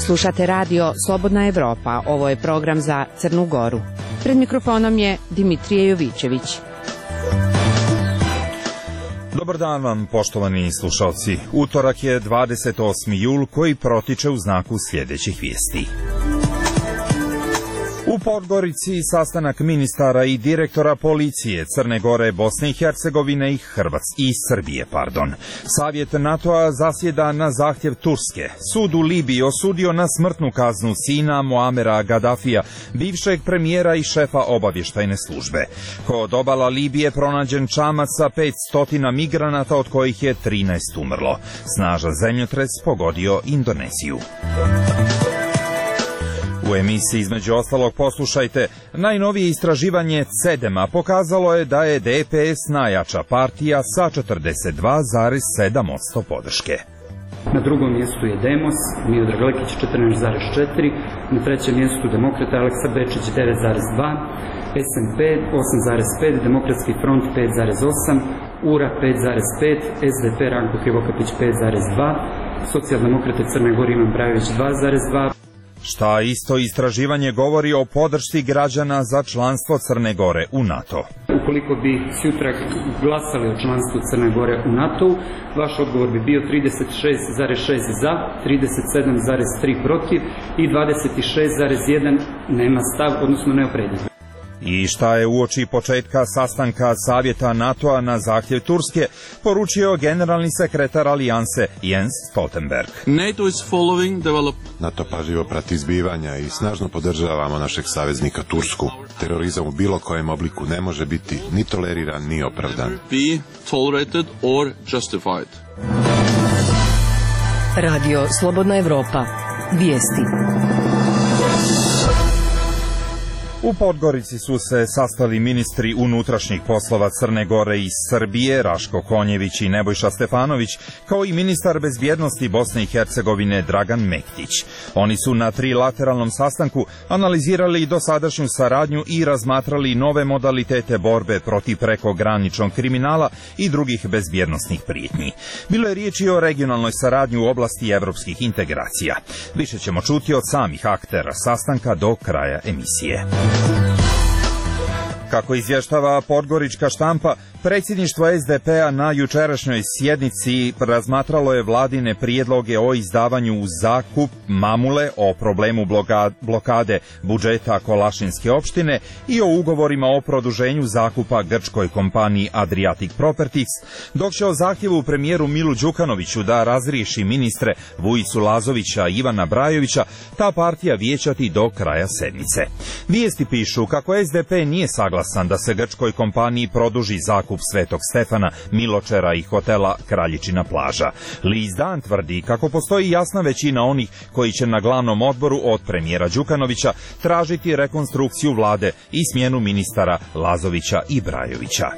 Slušate radio Slobodna Evropa, ovo je program za Crnu Goru. Pred mikrofonom je Dimitrije Jovićević. Dobar dan vam, poštovani slušalci. Utorak je 28. jul koji protiče u znaku sljedećih vijesti. U Podgorici sastanak ministara i direktora policije Crne Gore, Bosne i Hercegovine i Srbije. Savjet NATO-a zasjeda na zahtjev Turske. Sud u Libiji osudio na smrtnu kaznu sina Muamera Gadafija, bivšeg premijera i šefa obavještajne službe. Kod obala Libije pronađen čamac sa 500 migranata, od kojih je 13 umrlo. Snažan zemljotres pogodio Indoneziju. U emisiji između ostalog poslušajte, najnovije istraživanje CEDEM-a pokazalo je da je DPS najjača partija sa 42,7% podrške. Na drugom mjestu je Demos, Miodrag Lekić 14,4%, na trećem mjestu Demokrata Aleksa Bečić 9,2%, SNP 8,5%, Demokratski front 5,8%, URA 5,5%, SDP Ranko Krivokapić 5,2%, Socijaldemokrate Crne Gore Ivan Brajović 2,2%. Šta isto istraživanje govori o podršci građana za članstvo Crne Gore u NATO? Ukoliko bi sutra glasali o članstvu Crne Gore u NATO, vaš odgovor bi bio 36,6 za, 37,3 protiv i 26,1 nema stav, odnosno neopredjeljen. I šta je uoči početka sastanka Savjeta NATO-a na zahtjev Turske poručio generalni sekretar alijanse Jens Stoltenberg. NATO pažljivo prati zbivanja i snažno podržavamo našeg saveznika Tursku. Terorizam u bilo kojem obliku ne može biti ni toleriran ni opravdan. Radio Slobodna Evropa. Vijesti. U Podgorici su se sastali ministri unutrašnjih poslova Crne Gore i Srbije, Raško Konjević i Nebojša Stefanović, kao i ministar bezbjednosti Bosne i Hercegovine Dragan Mektić. Oni su na trilateralnom sastanku analizirali dosadašnju saradnju i razmatrali nove modalitete borbe protiv prekograničnog kriminala i drugih bezbjednosnih prijetnji. Bilo je riječi o regionalnoj saradnji u oblasti evropskih integracija. Više ćemo čuti od samih aktera sastanka do kraja emisije. Kako izvještava podgorička štampa, predsjedništvo SDP-a na jučerašnjoj sjednici razmatralo je vladine prijedloge o izdavanju u zakup mamule, o problemu blokade budžeta Kolašinske opštine i o ugovorima o produženju zakupa grčkoj kompaniji Adriatic Properties, dok će o zahtjevu premijeru Milu Đukanoviću da razriješi ministre Vujicu Lazovića i Ivana Brajovića ta partija vijećati do kraja sedmice. Vijesti pišu kako SDP nije saglasan da se grčkoj kompaniji produži zakup Svetog Stefana, Miločera i hotela Kraljičina plaža. List Dan tvrdi kako postoji jasna većina onih koji će na glavnom odboru od premijera Đukanovića tražiti rekonstrukciju vlade i smjenu ministara Lazovića i Brajovića.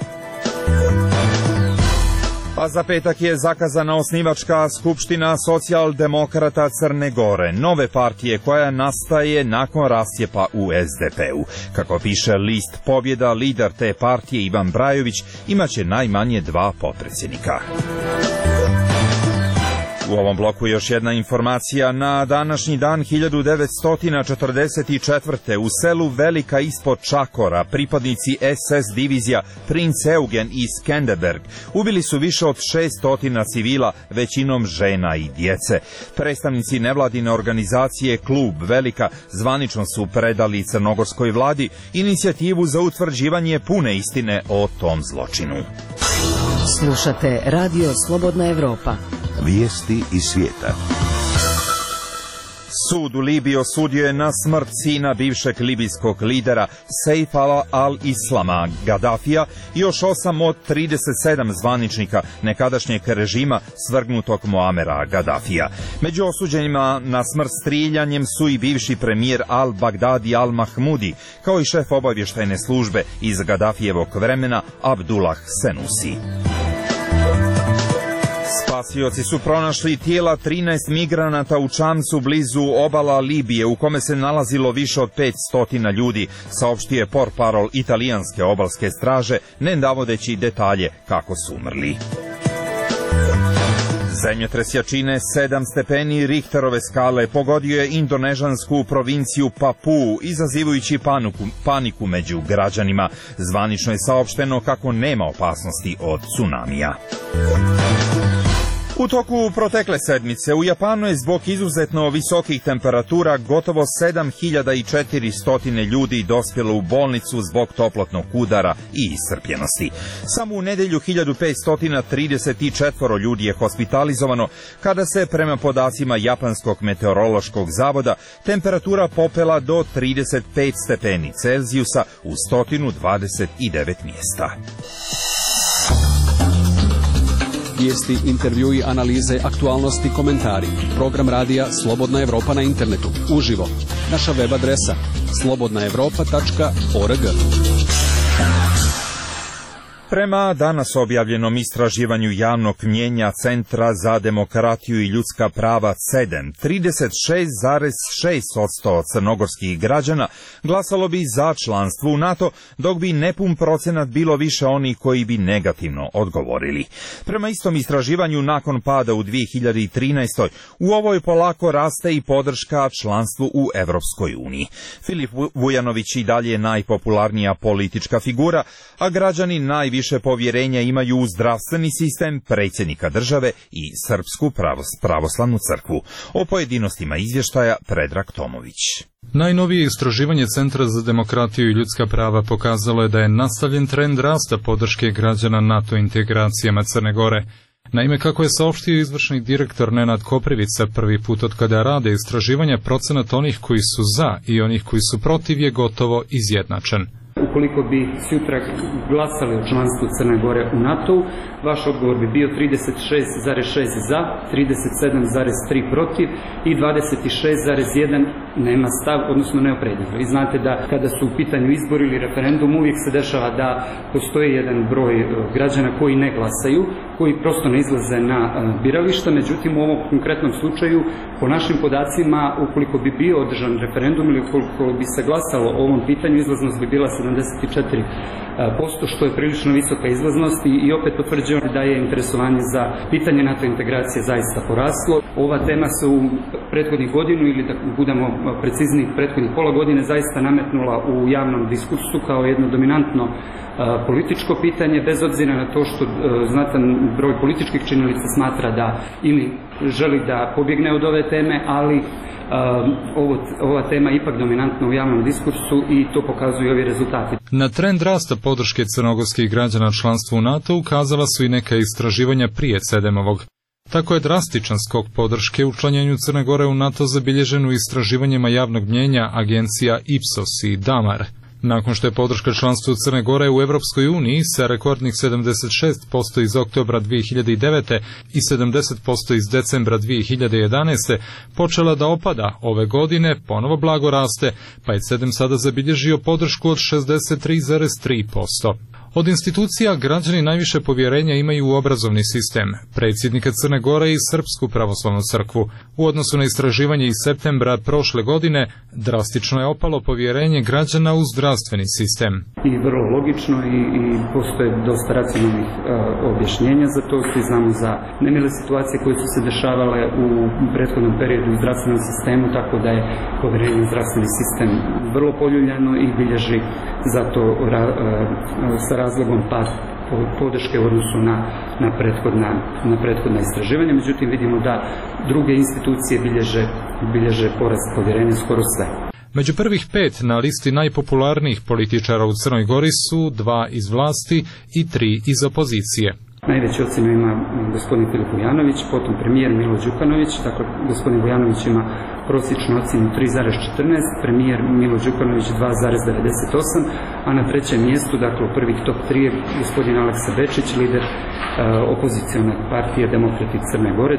A za petak je zakazana osnivačka skupština Socijaldemokrata Crne Gore, nove partije koja nastaje nakon rascijepa u SDP-u. Kako piše list Pobjeda, lider te partije Ivan Brajović imaće najmanje 2 potpredsjednika. U ovom bloku još jedna informacija. Na današnji dan 1944. u selu Velika ispod Čakora pripadnici SS divizija Princ Eugen i Skenderberg ubili su više od 600 civila, većinom žena i djece. Predstavnici nevladine organizacije Klub Velika zvanično su predali crnogorskoj vladi inicijativu za utvrđivanje pune istine o tom zločinu. Slušate Radio Slobodna Evropa. Vijesti iz svijeta. Sud u Libiji osudio je na smrt sina bivšeg libijskog lidera Sejfa al-Islama Gadafija i još 8 od 37 zvaničnika nekadašnjeg režima svrgnutog Muamera Gadafija. Među osuđenima na smrt striljanjem su i bivši premijer al-Baghdadi al-Mahmudi, kao i šef obavještajne službe iz Gadafijevog vremena Abdullah Senusi. Spasioci su pronašli tijela 13 migranata u čamcu blizu obala Libije, u kome se nalazilo više od 500 ljudi, saopštio je portparol italijanske obalske straže, ne navodeći detalje kako su umrli. Zemljotres jačine 7 stepeni Richterove skale pogodio je indonežansku provinciju Papuu, izazivajući paniku među građanima. Zvanično je saopšteno kako nema opasnosti od tsunamija. U toku protekle sedmice u Japanu je zbog izuzetno visokih temperatura gotovo 7400 ljudi dospjelo u bolnicu zbog toplotnog udara i iscrpljenosti. Samo u nedelju 1534 ljudi je hospitalizovano, kada se prema podacima Japanskog meteorološkog zavoda temperatura popela do 35 stepeni Celzijusa u 129 mjesta. Vijesti, intervjui, analize, aktualnosti, komentari. Program radija Slobodna Evropa na internetu. Uživo. Naša web adresa slobodnaevropa.org. Prema danas objavljenom istraživanju javnog mnjenja Centra za demokratiju i ljudska prava CEDEM, 36,6% crnogorskih građana glasalo bi za članstvo u NATO, dok bi nepun procenat bilo više onih koji bi negativno odgovorili. Prema istom istraživanju, nakon pada u 2013. u ovoj polako raste i podrška članstvu u Evropskoj uniji. Filip Vujanović i dalje je najpopularnija politička figura, a građani najviše povjerenja imaju u zdravstveni sistem, predsjednika države i Srpsku pravoslavnu crkvu. O pojedinostima izvještaja Predrag Tomović. Najnovije istraživanje Centra za demokratiju i ljudska prava pokazalo je da je nastavljen trend rasta podrške građana NATO integracijama Crne Gore. Naime, kako je saopštio izvršni direktor Nenad Koprivica, prvi put od kada rade istraživanja, procenat onih koji su za i onih koji su protiv je gotovo izjednačen. Ukoliko bi sutra glasali o članstvu Crne Gore u NATO-u, vaš odgovor bi bio 36,6 za, 37,3 protiv i 26,1 nema stav, odnosno neopredjeljivo. Vi znate da kada su u pitanju izbori ili referendum, uvijek se dešava da postoji jedan broj građana koji ne glasaju, koji prosto ne izlaze na birališta. Međutim, u ovom konkretnom slučaju, po našim podacima, ukoliko bi bio održan referendum ili ukoliko bi se glasalo o ovom pitanju, izlaznost bi bila 74%, što je prilično visoka izlaznost i opet potvrđuje da je interesovanje za pitanje NATO integracije zaista poraslo. Ova tema se u prethodnih godinu, ili da budemo precizniji, prethodnih pola godine zaista nametnula u javnom diskursu kao jedno dominantno političko pitanje, bez obzira na to što znatan broj političkih činjenica smatra da ili želi da pobjegne od ove teme, ali ova tema je ipak dominantna u javnom diskursu i to pokazuju ovi rezultati. Na trend rasta podrške crnogorskih građana članstvu u NATO ukazala su i neka istraživanja prije CEDEM-ovog. Tako je drastičan skok podrške učlanjenju Crne Gore u NATO zabilježen u istraživanjima javnog mnjenja agencija Ipsos i Damar. Nakon što je podrška članstvu Crne Gore u Evropskoj uniji sa rekordnih 76% iz oktobra 2009. i 70% iz decembra 2011. počela da opada, ove godine ponovo blago raste, pa je CEDEM sada zabilježio podršku od 63,3%. Od institucija građani najviše povjerenja imaju u obrazovni sistem, predsjednika Crne Gore i Srpsku pravoslavnu crkvu. U odnosu na istraživanje iz septembra prošle godine, drastično je opalo povjerenje građana u zdravstveni sistem. I vrlo logično i postoje dosta racionalnih objašnjenja za to. Svi znamo za nemile situacije koje su se dešavale u prethodnom periodu u zdravstvenom sistemu, tako da je povjerenje u zdravstveni sistem vrlo poljuljano i bilježi zato sa razlogom pad podrške u odnosu na prethodna istraživanja. Međutim, vidimo da druge institucije bilježe porast povjerenja skoro sve. Među prvih 5 na listi najpopularnijih političara u Crnoj Gori su 2 iz vlasti i 3 iz opozicije. Najveću ocjenu ima gospodin Filip Vujanović, potom premijer Milo Đukanović. Dakle, gospodin Vujanović ima prosječnu ocjenu 3,14, premijer Milo Đukanović 2,98, a na trećem mjestu, dakle u prvih top 3 je gospodin Aleksa Bečić, lider opozicione partije Demokrati Crne Gore,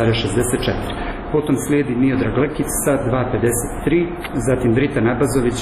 2,64. Potom slijedi Miodrag Lekić sa 2,53, zatim Drita Nabazović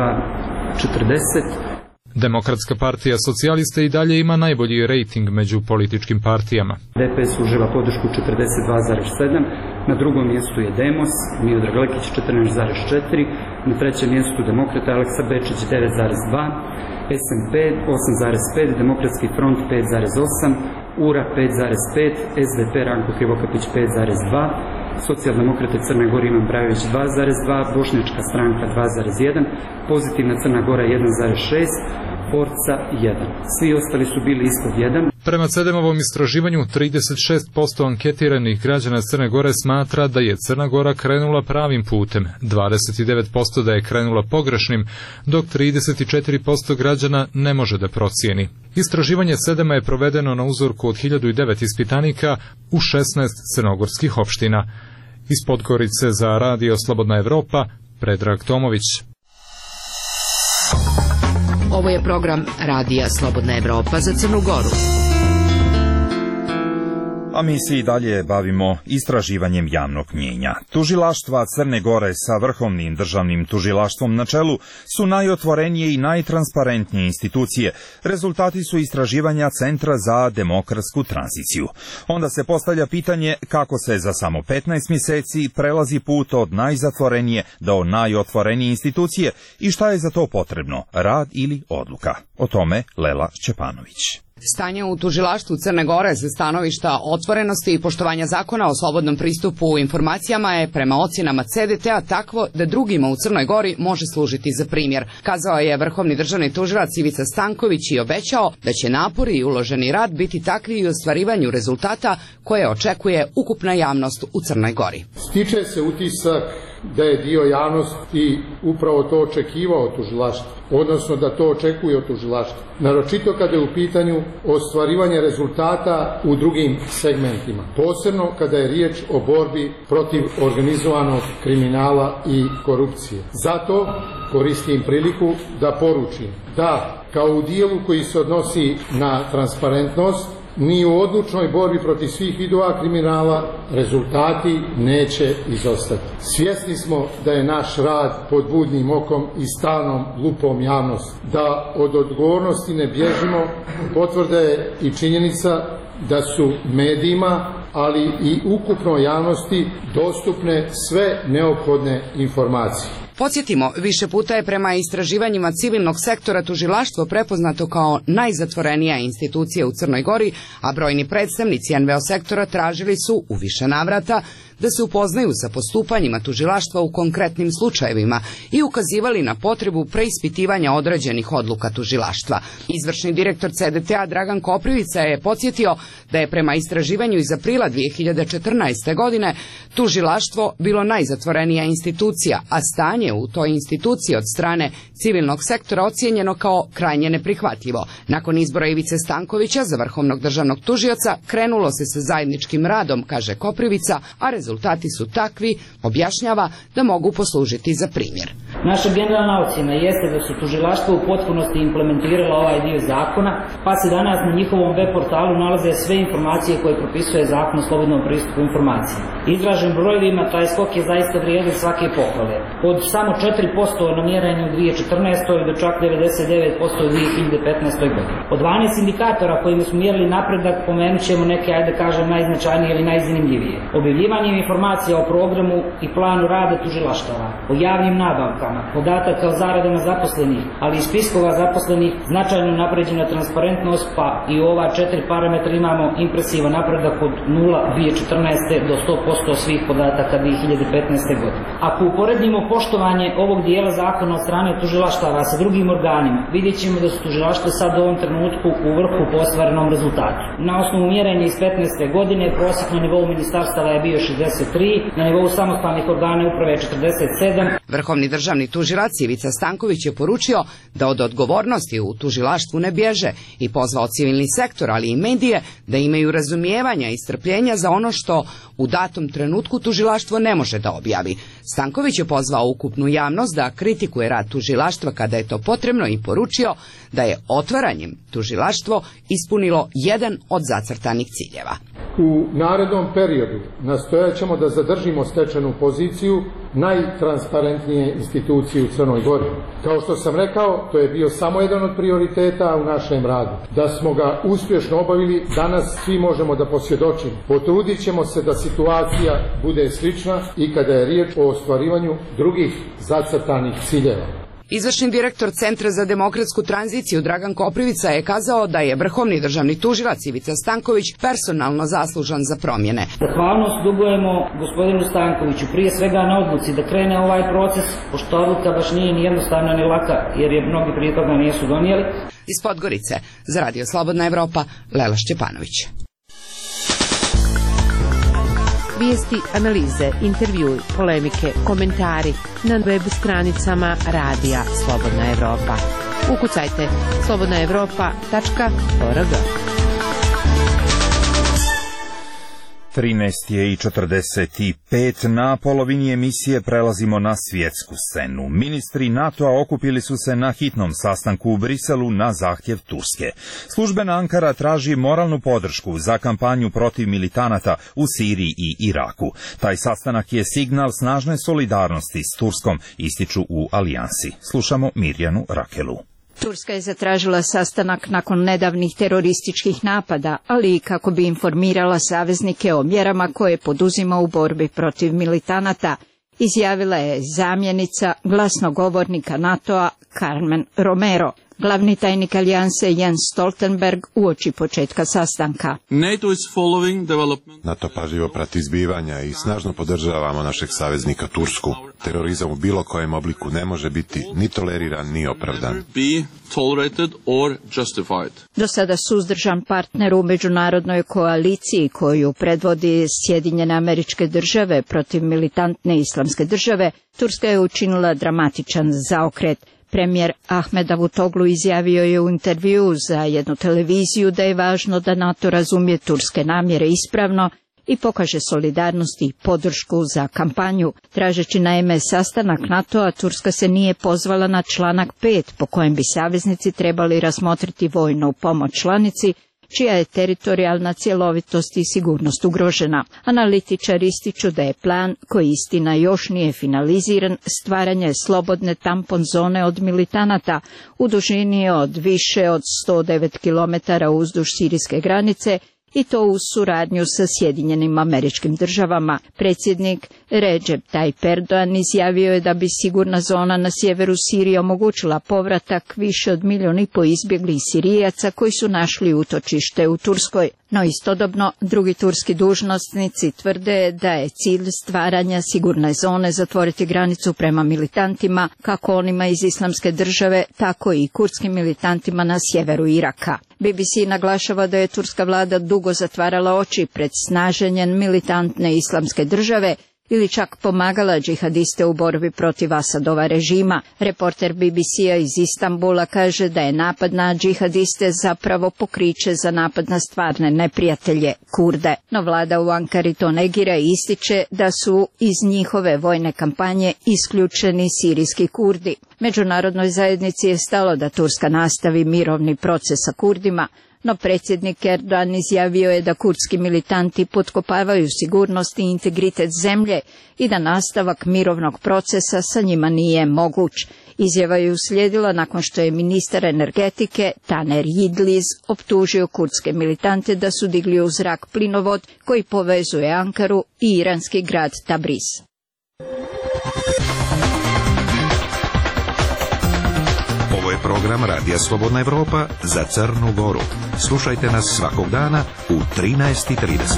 2,40. Demokratska partija socijalista i dalje ima najbolji rejting među političkim partijama. DPS uživa podršku 42,7, na drugom mjestu je Demos, Miodrag Lekić 14,4, na trećem mjestu Demokrata Aleksa Bečić 9,2, SMP 8,5, Demokratski front 5,8, URA 5,5, SDP Ranko Krivokapić 5,2, Socijaldemokrate Crne Gore Ivan Brajović 2,2, Bošnjačka stranka 2,1, Pozitivna Crna Gora 1,6, Forca 1. Svi ostali su bili ispod 1. Prema CEDEM-ovom istraživanju, 36% anketiranih građana Crne Gore smatra da je Crna Gora krenula pravim putem, 29% da je krenula pogrešnim, dok 34% građana ne može da procijeni. Istraživanje CEDEM-a je provedeno na uzorku od 1009 ispitanika u 16 crnogorskih opština. Iz Podgorice za Radio Slobodna Evropa, Predrag Tomović. Ovo je program Radija Slobodna Evropa za Crnu Goru. A mi se i dalje bavimo istraživanjem javnog mnjenja. Tužilaštva Crne Gore sa Vrhovnim državnim tužilaštvom na čelu su najotvorenije i najtransparentnije institucije. Rezultati su istraživanja Centra za demokratsku tranziciju. Onda se postavlja pitanje kako se za samo 15 mjeseci prelazi put od najzatvorenije do najotvorenije institucije i šta je za to potrebno, rad ili odluka. O tome Lela Šćepanović. Stanje u tužilaštvu Crne Gore sa stanovišta otvorenosti i poštovanja zakona o slobodnom pristupu informacijama je prema ocjenama CDT-a takvo da drugima u Crnoj Gori može služiti za primjer. Kazao je vrhovni državni tužilac Ivica Stanković i obećao da će napori i uloženi rad biti takvi i u ostvarivanju rezultata koje očekuje ukupna javnost u Crnoj Gori. Stiče se utisak da je dio javnosti upravo to očekivao od tužilaštva, odnosno da to očekuje od tužilaštva. Naročito kada je u pitanju ostvarivanje rezultata u drugim segmentima, posebno kada je riječ o borbi protiv organizovanog kriminala i korupcije. Zato koristim priliku da poručim da, kao u dijelu koji se odnosi na transparentnost, ni u odlučnoj borbi protiv svih vidova kriminala rezultati neće izostati. Svjesni smo da je naš rad pod budnim okom i stalnom lupom javnosti. Da od odgovornosti ne bježimo, potvrda je i činjenica da su medijima, ali i ukupnoj javnosti dostupne sve neophodne informacije. Podsjetimo, više puta je prema istraživanjima civilnog sektora tužilaštvo prepoznato kao najzatvorenija institucija u Crnoj Gori, a brojni predstavnici NVO sektora tražili su u više navrata da se upoznaju sa postupanjima tužilaštva u konkretnim slučajevima i ukazivali na potrebu preispitivanja određenih odluka tužilaštva. Izvršni direktor CDT-a Dragan Koprivica je podsjetio da je prema istraživanju iz aprila 2014. godine tužilaštvo bilo najzatvorenija institucija, a stanje u toj instituciji od strane civilnog sektora ocijenjeno kao krajnje neprihvatljivo. Nakon izbora Ivice Stankovića za vrhovnog državnog tužioca krenulo se sa zajedničkim radom, kaže Koprivica, a rezultati su takvi, objašnjava, da mogu poslužiti za primjer. Naša generalna ocjena jeste da su tužilaštva u potpunosti implementirala ovaj dio zakona, pa se danas na njihovom web portalu nalaze sve informacije koje propisuje zakon o slobodnom pristupu informaciji. Izražen brojevima, taj skok je zaista vrijedan svake pohvale. Od samo 4% na mjerenju u 2014. do čak 99% u 2015. godini. Od 12 indikatora kojima smo mjerili napredak, pomenut ćemo neke, ajde kažem, najznačajnije ili najzanimljivije. Objavljivanje informacija o programu i planu rada tužilaštava, o javnim nabavkama, podataka o zaradama zaposlenih, ali i spiskova zaposlenih, značajno napređena transparentnost, pa i u ova 4 parametra imamo impresivan napredak od 0 2014. do 100% svih podataka 2015. godine. Ako uporedimo poštovanje ovog dijela zakona od strane tužilaštava sa drugim organima, vidjet ćemo da su tužilaštva sad u ovom trenutku u vrhu po ostvarenom rezultatu. Na osnovu mjerenja iz 15. godine prosjek na nivou ministarstava je bio 63, na nivou samostalnih organa uprave 47. Vrhovni državni tužilac Ivica Stanković je poručio da od odgovornosti u tužilaštvu ne bježe i pozvao civilni sektor, ali i medije da imaju razumijevanja i strpljenja za ono što u datom trenutku tužilaštvo ne može da objavi. Stanković je pozvao ukupnu javnost da kritikuje rad tužilaštva kada je to potrebno i poručio da je otvaranjem tužilaštvo ispunilo jedan od zacrtanih ciljeva. U narednom periodu nastojat ćemo da zadržimo stečenu poziciju najtransparentnije institucije u Crnoj Gori. Kao što sam rekao, to je bio samo jedan od prioriteta u našem radu. Da smo ga uspješno obavili, danas svi možemo da posvjedočimo. Potrudit ćemo se da situacija bude slična i kada je riječ o ostvarivanju drugih zacrtanih ciljeva. Izvršni direktor Centra za demokratsku tranziciju Dragan Koprivica je kazao da je vrhovni državni tužilac Ivica Stanković personalno zaslužan za promjene. Zahvalnost dugujemo gospodinu Stankoviću prije svega na odluci da krene ovaj proces, pošto odluka baš nije ni jednostavna ni laka, jer je mnogi prije toga nisu donijeli. Iz Podgorice, za Radio Slobodna Evropa, Lela Šćepanović. Vijesti, analize, intervjui, polemike, komentari na web stranicama Radija Slobodna Evropa. Ukucajte slobodnaevropa.org. 13:45 na polovini emisije prelazimo na svjetsku scenu. Ministri NATO-a okupili su se na hitnom sastanku u Briselu na zahtjev Turske. Službena Ankara traži moralnu podršku za kampanju protiv militanata u Siriji i Iraku. Taj sastanak je signal snažne solidarnosti s Turskom, ističu u alijansi. Slušamo Mirjanu Rakelu. Turska je zatražila sastanak nakon nedavnih terorističkih napada, ali i kako bi informirala saveznike o mjerama koje poduzima u borbi protiv militanata, izjavila je zamjenica glasnogovornika NATO-a Carmen Romero. Glavni tajnik alijanse Jens Stoltenberg uoči početka sastanka. NATO pažljivo prati zbivanja i snažno podržavamo našeg saveznika Tursku. Terorizam u bilo kojem obliku ne može biti ni toleriran ni opravdan. Do sada suzdržan partner u međunarodnoj koaliciji koju predvodi Sjedinjene Američke Države protiv militantne islamske države, Turska je učinila dramatičan zaokret. Premijer Ahmed Davutoglu izjavio je u intervjuu za jednu televiziju da je važno da NATO razumije turske namjere ispravno i pokaže solidarnost i podršku za kampanju. Tražeći naime sastanak NATO-a, Turska se nije pozvala na članak 5 po kojem bi saveznici trebali razmotriti vojnu pomoć članici, čija je teritorijalna cjelovitost i sigurnost ugrožena. Analitičari ističu da je plan, koji istina još nije finaliziran, stvaranje slobodne tampon zone od militanata u dužini od više od 109 km uzduž sirijske granice, i to uz suradnju sa Sjedinjenim Američkim Državama. Predsjednik Recep Tayyip Erdogan izjavio je da bi sigurna zona na sjeveru Sirije omogućila povratak više od 1,5 milijuna izbjeglih Sirijaca koji su našli utočište u Turskoj. No istodobno drugi turski dužnosnici tvrde da je cilj stvaranja sigurne zone zatvoriti granicu prema militantima, kako onima iz Islamske države, tako i kurdskim militantima na sjeveru Iraka. BBC naglašava da je turska vlada dugo zatvarala oči pred snaženjem militantne Islamske države ili čak pomagala džihadiste u borbi protiv Asadova režima. Reporter BBC-a iz Istanbula kaže da je napad na džihadiste zapravo pokriće za napad na stvarne neprijatelje, Kurde. No vlada u Ankari to negira i ističe da su iz njihove vojne kampanje isključeni sirijski Kurdi. Međunarodnoj zajednici je stalo da Turska nastavi mirovni proces sa Kurdima, no predsjednik Erdogan izjavio je da kurdski militanti potkopavaju sigurnost i integritet zemlje i da nastavak mirovnog procesa sa njima nije moguć. Izjava je uslijedila nakon što je ministar energetike Taner Yildiz optužio kurdske militante da su digli u zrak plinovod koji povezuje Ankaru i iranski grad Tabriz. Ovo je program Radija Slobodna Evropa za Crnu Goru. Slušajte nas svakog dana u 13:30.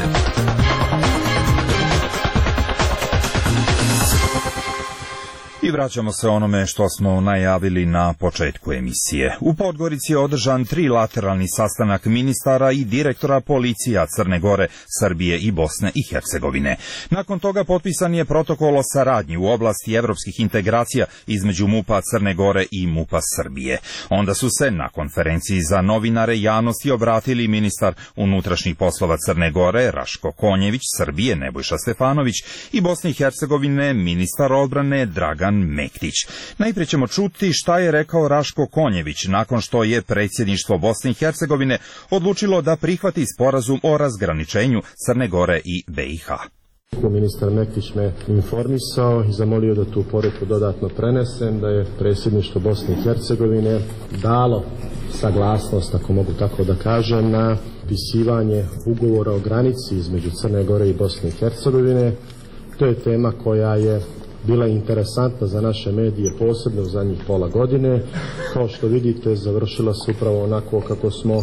I vraćamo se onome što smo najavili na početku emisije. U Podgorici je održan trilateralni sastanak ministara i direktora policija Crne Gore, Srbije i Bosne i Hercegovine. Nakon toga potpisan je protokol o saradnji u oblasti evropskih integracija između MUP-a Crne Gore i MUP-a Srbije. Onda su se na konferenciji za novinare javnosti obratili ministar unutrašnjih poslova Crne Gore Raško Konjević, Srbije Nebojša Stefanović i Bosne i Hercegovine ministar odbrane Dragan Mektić. Najprije ćemo čuti šta je rekao Raško Konjević nakon što je predsjedništvo Bosne i Hercegovine odlučilo da prihvati sporazum o razgraničenju Crne Gore i BiH. Ministar Mektić me informisao i zamolio da tu poruku dodatno prenesem, da je predsjedništvo Bosne i Hercegovine dalo saglasnost, ako mogu tako da kažem, na pisivanje ugovora o granici između Crne Gore i Bosne i Hercegovine. To je tema koja je bila interesantna za naše medije, posebno u zadnjih pola godine. Kao što vidite, završila se upravo onako kako smo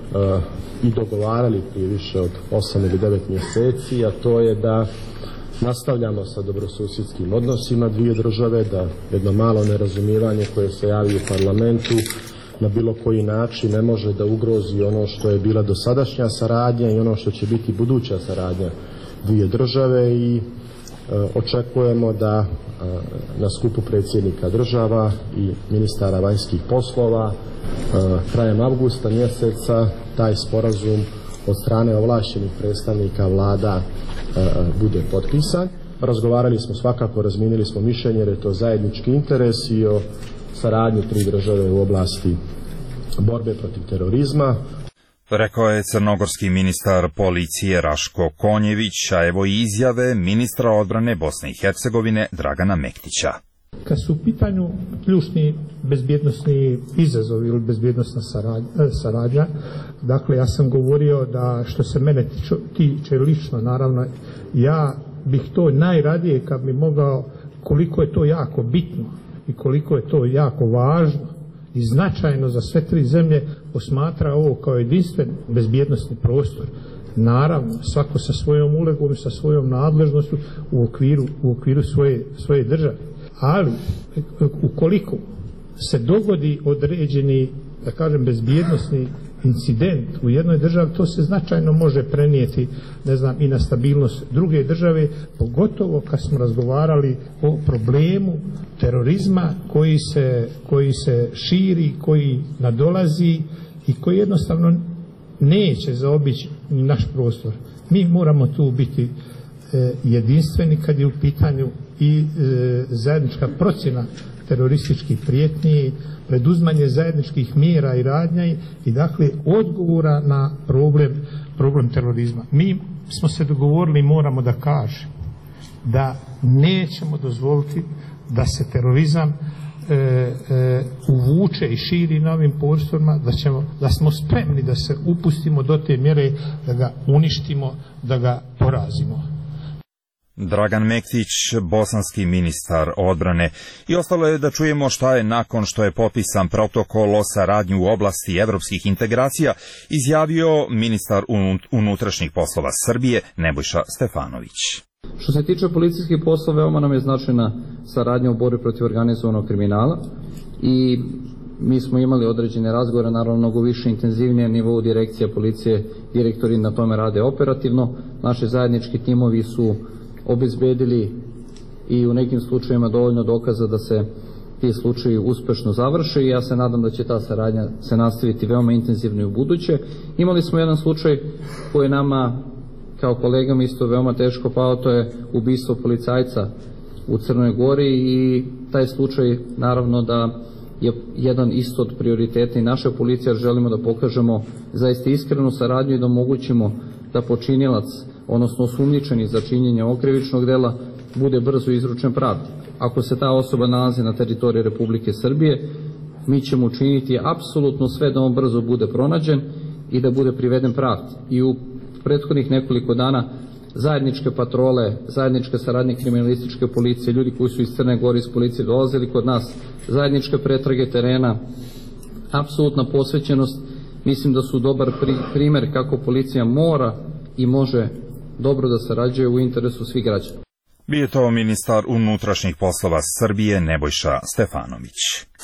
i dogovarali prije više od 8 ili 9 mjeseci, a to je da nastavljamo sa dobrosusjedskim odnosima dvije države, da jedno malo nerazumijevanje koje se javi u parlamentu na bilo koji način ne može da ugrozi ono što je bila dosadašnja saradnja i ono što će biti buduća saradnja dvije države i očekujemo da na skupu predsjednika država i ministara vanjskih poslova krajem avgusta mjeseca taj sporazum od strane ovlaštenih predstavnika vlada bude potpisan. Razgovarali smo svakako, razmijenili smo mišljenje jer je to zajednički interes i o saradnji tri države u oblasti borbe protiv terorizma. Rekao je crnogorski ministar policije Raško Konjević, a evo i izjave ministra odbrane Bosne i Hercegovine Dragana Mektića. Kad su u pitanju ključni bezbjednosni izazovi ili bezbjednosna saradnja, dakle ja sam govorio da što se mene tiče lično, naravno ja bih to najradije kad bi mogao, koliko je to jako bitno i koliko je to jako važno i značajno za sve tri zemlje, posmatra ovo kao jedinstven bezbjednosni prostor. Naravno, svako sa svojom ulegom i sa svojom nadležnošću u okviru svoje države. Ali, ukoliko se dogodi određeni, da kažem, bezbjednosni incident u jednoj državi, to se značajno može prenijeti, ne znam, i na stabilnost druge države, pogotovo kad smo razgovarali o problemu terorizma koji se širi, koji nadolazi i koji jednostavno neće zaobići naš prostor. Mi moramo tu biti jedinstveni kad je u pitanju i zajednička procjena terorističkih prijetnji, preduzmanje zajedničkih mjera i radnja i dakle odgovora na problem terorizma. Mi smo se dogovorili, moramo da kažem da nećemo dozvoliti da se terorizam uvuče i širi na ovim prostorima, da smo spremni da se upustimo do te mjere da ga uništimo, da ga porazimo. Dragan Mektić, bosanski ministar odbrane. I ostalo je da čujemo šta je nakon što je potpisan protokol o saradnji u oblasti evropskih integracija izjavio ministar unutrašnjih poslova Srbije Nebojša Stefanović. Što se tiče policijskih poslova, veoma nam je značajna saradnja u borbi protiv organizovanog kriminala i mi smo imali određene razgovore, naravno mnogo više intenzivnije nivou direkcija policije, direktori na tome rade operativno. Naši zajednički timovi su obezbedili i u nekim slučajevima dovoljno dokaza da se ti slučajevi uspešno završe i ja se nadam da će ta saradnja se nastaviti veoma intenzivno i u buduće. Imali smo jedan slučaj koji je nama kao kolegama isto veoma teško pao, to je ubistvo policajca u Crnoj Gori i taj slučaj naravno da je jedan isto od prioriteta i naše policije, jer želimo da pokažemo zaista iskrenu saradnju i da omogućimo da počinilac, odnosno osumnjičeni za činjenje ovog krivičnog dela, bude brzo izručen pravdi. Ako se ta osoba nalazi na teritoriji Republike Srbije, mi ćemo učiniti apsolutno sve da on brzo bude pronađen i da bude priveden pravdi. I u prethodnih nekoliko dana zajedničke patrole, zajedničke saradnje kriminalističke policije, ljudi koji su iz Crne Gore iz policije dolazili kod nas, zajedničke pretrage terena, apsolutna posvećenost, mislim da su dobar primer kako policija mora i može dobro da sarađuje u interesu svih građana. Bio je to ministar unutrašnjih poslova Srbije Nebojša Stefanović.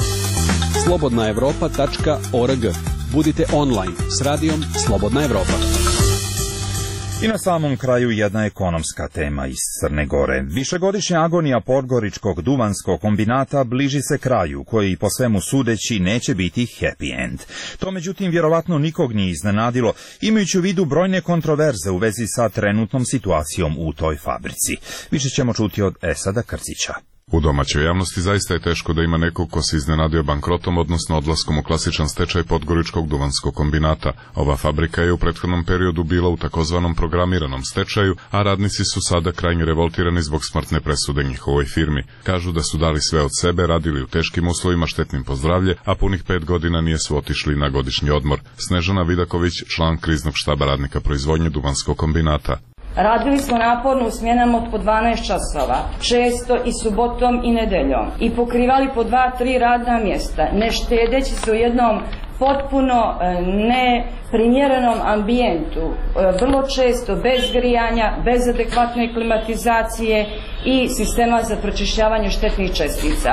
slobodnaevropa.org. Budite online s radijom Slobodna Evropa. I na samom kraju jedna ekonomska tema iz Crne Gore. Višegodišnja agonija Podgoričkog duvanskog kombinata bliži se kraju, koji po svemu sudeći neće biti happy end. To međutim vjerovatno nikog nije iznenadilo, imajući u vidu brojne kontroverze u vezi sa trenutnom situacijom u toj fabrici. Više ćemo čuti od Esada Krcića. U domaćoj javnosti zaista je teško da ima nekog ko se iznenadio bankrotom, odnosno odlaskom u klasičan stečaj Podgoričkog duvanskog kombinata. Ova fabrika je u prethodnom periodu bila u takozvanom programiranom stečaju, a radnici su sada krajnje revoltirani zbog smrtne presude njihovoj firmi. Kažu da su dali sve od sebe, radili u teškim uslovima, štetnim po zdravlje, a punih 5 godina nisu otišli na godišnji odmor. Snežana Vidaković, član kriznog štaba radnika proizvodnje duvanskog kombinata. Radili smo naporno u smjenama od po 12 časova, često i subotom i nedeljom, i pokrivali po 2-3 radna mjesta, ne štedeći se u jednom potpuno neprimjerenom ambijentu, vrlo često bez grijanja, bez adekvatne klimatizacije i sistema za pročišćavanje štetnih čestica.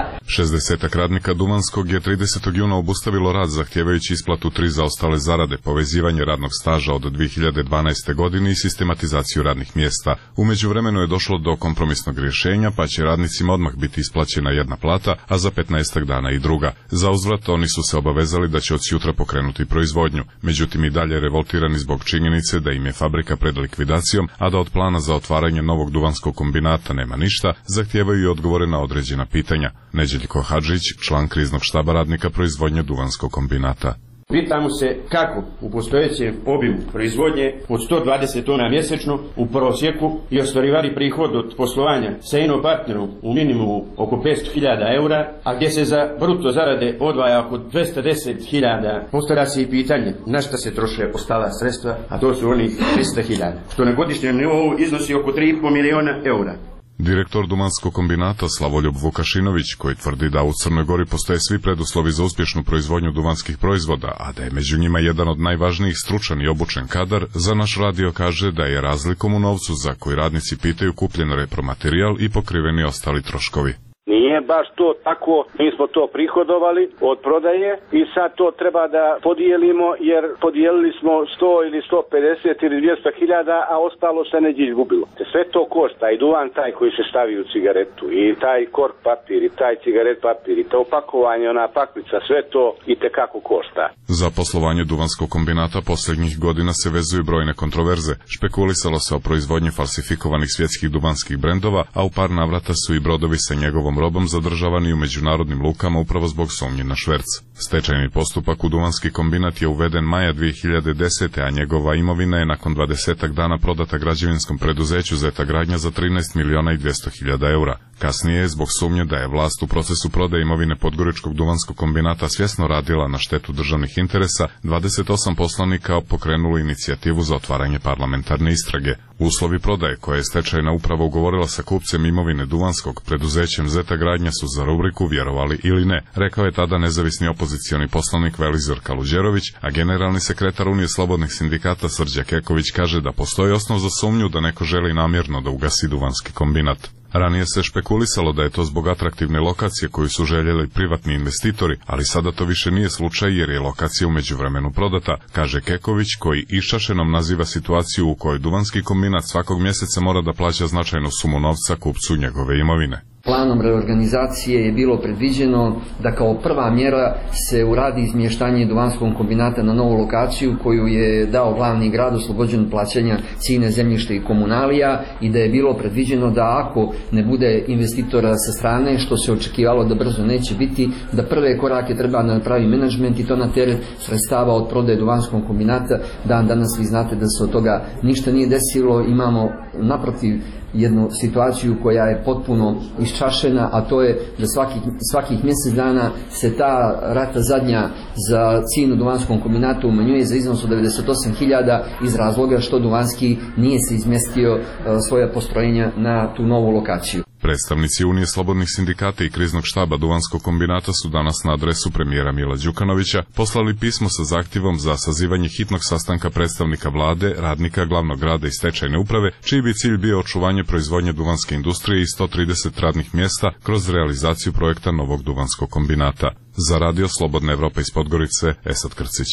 60 radnika Duvanskog je 30. juna obustavilo rad zahtijevajući isplatu 3 zaostale zarade, povezivanje radnog staža od 2012. godine i sistematizaciju radnih mjesta. U međuvremenu je došlo do kompromisnog rješenja, pa će radnicima odmah biti isplaćena jedna plata, a za 15 dana i druga. Za uzvrat oni su se obavezali da će od sutra pokrenuti proizvodnju, međutim i dalje revoltirani zbog činjenice da im je fabrika pred likvidacijom, a da od plana za otvaranje novog duvanskog kombinata nema ništa, zahtijevaju i odgovore na određena pitanja. Neđeljko Hadžić, član kriznog štaba radnika proizvodnje duvanskog kombinata. Pitamo se kako u postojećem obimu proizvodnje od 120 tona mjesečno u prosjeku i ostvarivali prihod od poslovanja sa ino partnerom u minimumu oko 500.000 eura, a gdje se za bruto zarade odvaja oko 210.000, postavlja se i pitanje na šta se troše ostala sredstva, a to su onih 300.000, što na godišnjem nivou iznosi oko 3,5 miliona eura. Direktor Duvanskog kombinata Slavoljub Vukašinović, koji tvrdi da u Crnoj Gori postoje svi preduslovi za uspješnu proizvodnju duvanskih proizvoda, a da je među njima jedan od najvažnijih stručan i obučen kadar, za naš radio kaže da je razlikom u novcu za koji radnici pitaju kupljen repromaterijal i pokriveni ostali troškovi. Nije baš to tako, mi smo to prihodovali od prodaje i sad to treba da podijelimo, jer podijelili smo 100 ili 150 ili 200.000, a ostalo se neđe izgubilo. Sve to košta, i duvan taj koji se stavi u cigaretu, i taj kork papir, i taj cigaret papir, i to opakovanje, ona paklica, sve to itekako košta. Za poslovanje duvanskog kombinata posljednjih godina se vezuju brojne kontroverze. Špekulisalo se o proizvodnji falsifikovanih svjetskih duvanskih brendova, a u par navrata su i brodovi sa njegovom robom zadržavani u međunarodnim lukama upravo zbog sumnje na šverc. Stečajni postupak u duvanski kombinat je uveden maja 2010. a njegova imovina je nakon 20 dana prodata građevinskom preduzeću Zeta Gradnja za 13.200.000 eura. Kasnije je zbog sumnje da je vlast u procesu prodaje imovine Podgoričkog duvanskog kombinata svjesno radila na štetu državnih interesa, 28 poslanika pokrenulo inicijativu za otvaranje parlamentarne istrage. Uslovi prodaje koje je stečajna uprava ugovorila sa kupcem imovine duvanskog preduzećem Zeta Gradnja su za rubriku vjerovali ili ne, rekao je tada nezavisni opozicioni poslanik Velizor Kaluđerović, a generalni sekretar Unije slobodnih sindikata Srđa Keković kaže da postoji osnov za sumnju da neko želi namjerno da ugasi duvanski kombinat. Ranije se špekulisalo da je to zbog atraktivne lokacije koju su željeli privatni investitori, ali sada to više nije slučaj jer je lokacija u međuvremenu prodata, kaže Keković, koji iščašenom naziva situaciju u kojoj duvanski kombinat svakog mjeseca mora da plaća značajnu sumu novca kupcu njegove imovine. Planom reorganizacije je bilo predviđeno da kao prva mjera se uradi izmještanje duvanskog kombinata na novu lokaciju koju je dao glavni grad oslobođen plaćanja cijene zemljišta i komunalija, i da je bilo predviđeno da ako ne bude investitora sa strane, što se očekivalo da brzo neće biti, da prve korake treba da napravi menadžment i to na teret sredstava od prodaje duvanskog kombinata. Danas vi znate da se od toga ništa nije desilo, imamo naprotiv jednu situaciju koja je potpuno iščašena, a to je da svakih mjesec dana se ta rata zadnja za cijenu duvanskom kombinatu umanjuje za iznos od 98.000 iz razloga što Duvanski nije se izmjestio svoja postrojenja na tu novu lokaciju. Predstavnici Unije slobodnih sindikata i kriznog štaba Duvanskog kombinata su danas na adresu premijera Mila Đukanovića poslali pismo sa zahtjevom za sazivanje hitnog sastanka predstavnika vlade, radnika glavnog grada i stečajne uprave, čiji bi cilj bio očuvanje proizvodnje duvanske industrije i 130 radnih mjesta kroz realizaciju projekta novog duvanskog kombinata. Za radio Slobodna Evropa iz Podgorice, Esad Krcić.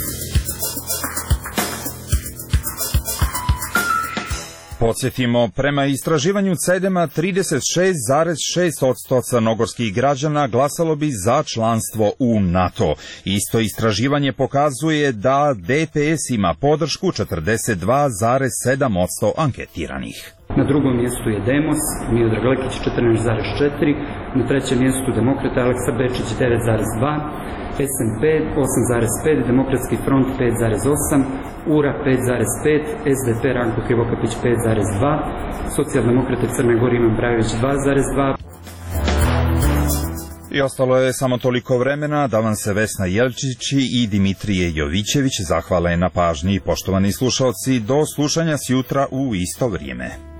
Podsjetimo, prema istraživanju CEDEM-a 36,6% crnogorskih građana glasalo bi za članstvo u NATO. Isto istraživanje pokazuje da DPS ima podršku 42,7% anketiranih. Na drugom mjestu je Demos, Miodrag Lekić 14,4%, na trećem mjestu Demokrata Aleksa Bečić 9,2%, SNP 8,5%, Demokratski front 5,8%, URA 5,5%, SDP Ranko Krivokapić 5,2%, Socijaldemokrate Crne Gore Ivan Brajović 2,2%. I ostalo je samo toliko vremena da vam se Vesna Jelčić i Dimitrije Jovićević zahvale na pažnji. Poštovani slušalci, do slušanja sjutra u isto vrijeme.